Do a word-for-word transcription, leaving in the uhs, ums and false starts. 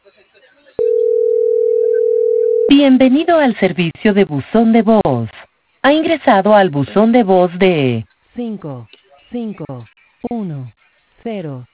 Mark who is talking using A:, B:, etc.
A: Bienvenido al servicio de buzón de voz. Ha ingresado al buzón de voz de cinco cinco uno cero